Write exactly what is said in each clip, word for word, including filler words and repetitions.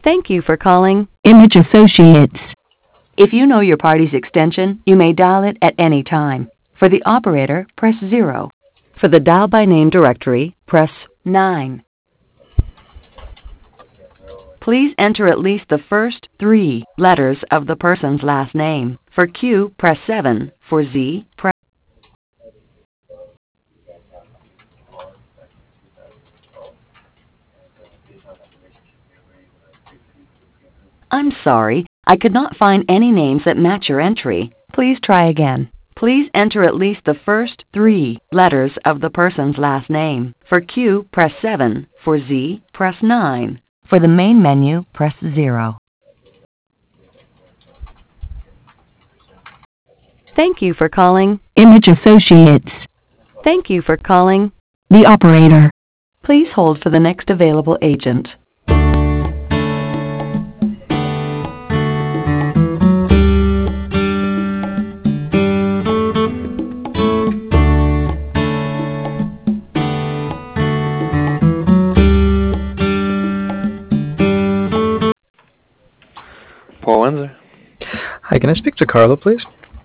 Thank you for calling Image Associates. If you know your party's extension, you may dial it at any time. For the operator, press zero. For the dial by name directory, press nine. Please enter at least the first three letters of the person's last name. For Q, press seven. For Z, press... I'm sorry, I could not find any names that match your entry. Please try again. Please enter at least the first three letters of the person's last name. For Q, press seven. For Z, press nine. For the main menu, press zero. Thank you for calling Image Associates. Thank you for calling The operator. Please hold for the next available agent. Paul Windsor. Hi, can I speak to Carla, please?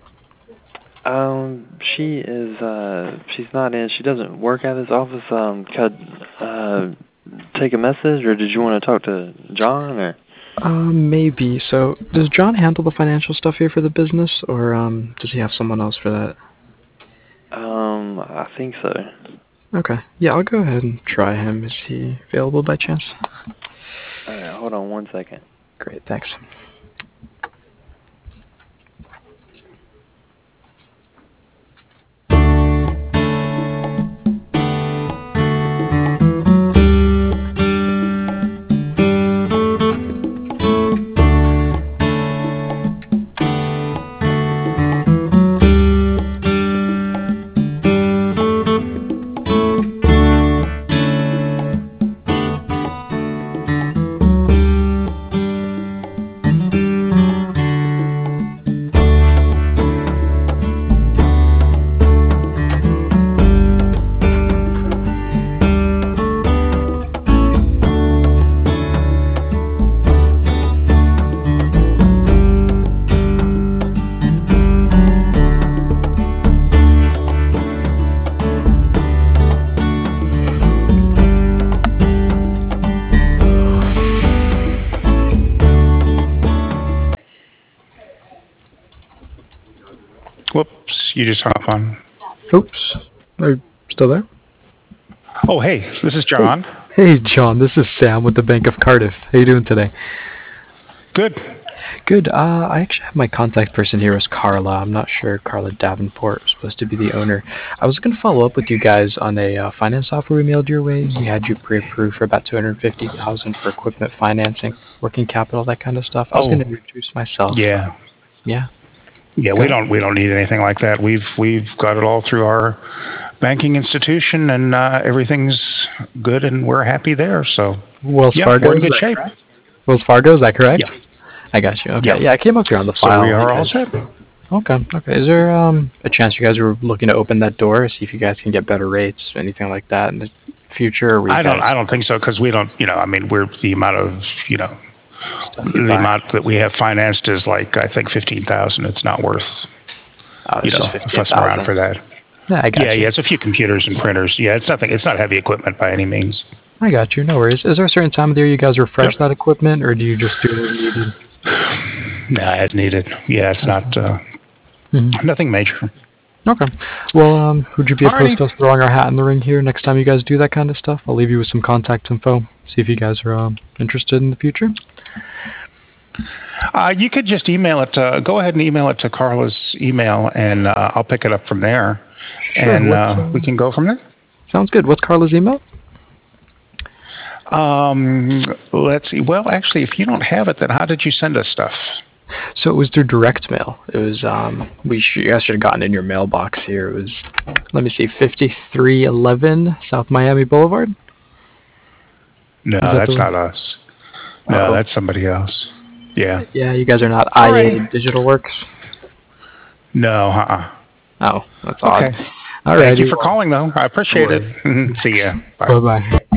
Um, she is, uh, she's not in. She doesn't work at this office. Um, could, uh, take a message, or did you want to talk to John, or? Um, maybe. So, does John handle the financial stuff here for the business, or, um, does he have someone else for that? Um, I think so. Okay. Yeah, I'll go ahead and try him. Is he available by chance? Alright, hold on one second. Great, thanks. Whoops, you just hung up on. Oops. Are you still there? Oh, hey, this is John. Hey, John, this is Sam with the Bank of Cardiff. How you doing today? Good. Good. Uh, I actually have my contact person here as Carla. I'm not sure. Carla Davenport was supposed to be the owner. I was going to follow up with you guys on a uh, finance offer we mailed your way. We had you pre-approved for about two hundred fifty thousand dollars for equipment financing, working capital, that kind of stuff. I was Oh. going to introduce myself. Yeah. Yeah. Yeah, we don't we don't need anything like that. We've we've got it all through our banking institution, and uh, everything's good, and we're happy there. So Wells yeah, Fargo, we're in is good that shape. correct? Wells Fargo, is that correct? Yeah. I got you. Okay. Yeah. Yeah, I came up here on the So file. we are You all guys- set. Okay. Okay. Is there um a chance you guys were looking to open that door, see if you guys can get better rates, anything like that in the future? Or were you I don't guys I don't think so, because we don't you know I mean we're the amount of you know stuff you the buy? amount that we have financed is like I think fifteen thousand. It's not worth Oh, you it's know just fifteen fussing around thousand. for that. Yeah, I got Yeah, you. yeah, it's a few computers and printers. Yeah, it's nothing. It's not heavy equipment by any means. I got you. No worries. Is there a certain time of the year you guys refresh Yep. that equipment, or do you just do it as needed? No, as needed. Yeah, it's not uh, Mhm. nothing major. Okay. Well, um, would you be opposed Alrighty. to us throwing our hat in the ring here next time you guys do that kind of stuff? I'll leave you with some contact info. See if you guys are um, interested in the future. Uh, you could just email it. Uh, go ahead and email it to Carla's email, and uh, I'll pick it up from there, Sure, and what's, uh, um, we can go from there. Sounds good. What's Carla's email? Um, let's see. Well, actually, if you don't have it, then how did you send us stuff? So it was through direct mail. It was um we sh- you guys should have gotten it in your mailbox here. It was let me see, fifty-three eleven South Miami Boulevard. No, that that's the not one? us. No, Oh. that's somebody else. Yeah. Yeah, you guys are not All I A right. Digital Works. No. Uh-uh. Oh, that's odd. Okay. All Thank righty. you for calling, though. I appreciate No it. See ya. Bye. Bye bye.